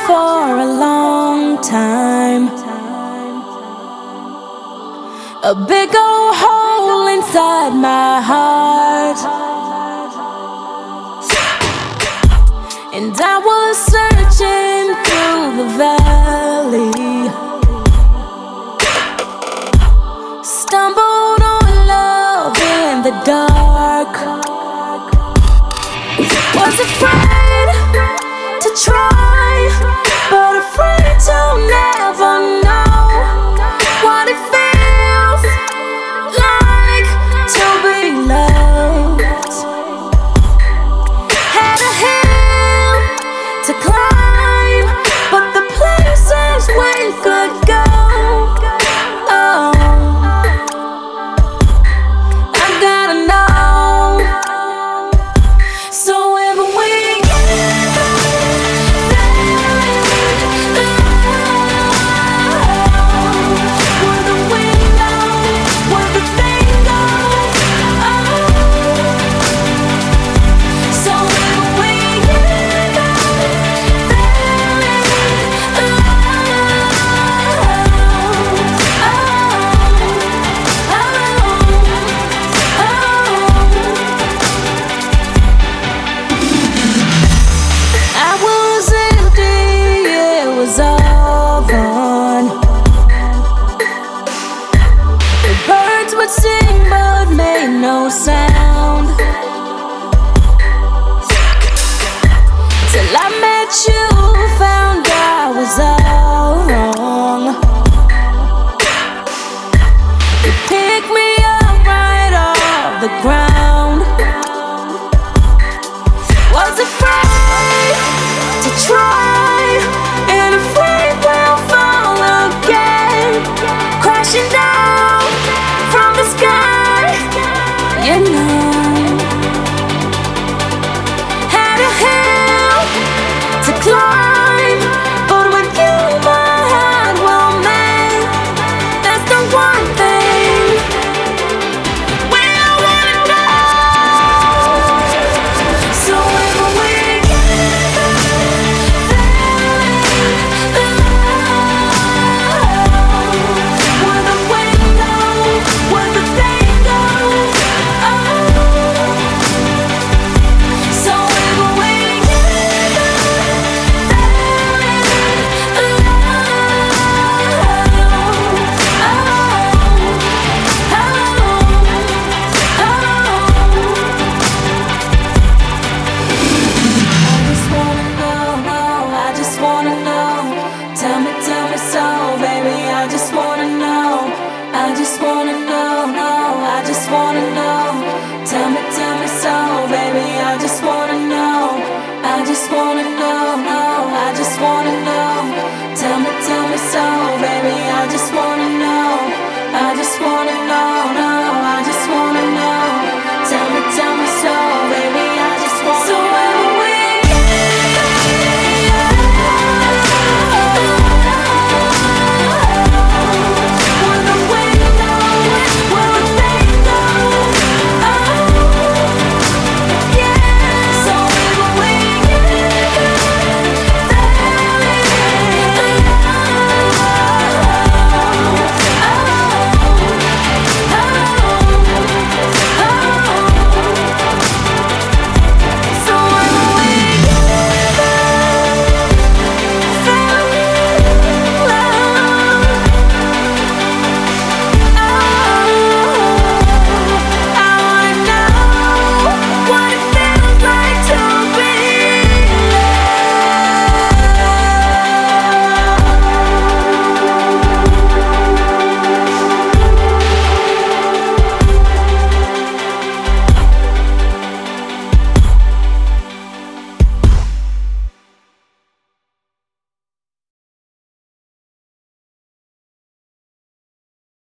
for a long time. A big old hole inside my heart, and I was searching through the valley, stumbled on love in the dark. Was afraid to try, but afraid to never know what it feels like to be loved. Had a hill to climb, but the places we could go, oh, I gotta know. So if we sing but made no sound, till I met you, found I was all wrong. You picked me up right off the ground. Was afraid to try, and afraid we'll fall again, crashing down from the sky, you know. Had a hill to climb, but with you my heart will mend. That's the one thing we all wanna know. So if we I just wanna know, no, I just wanna know.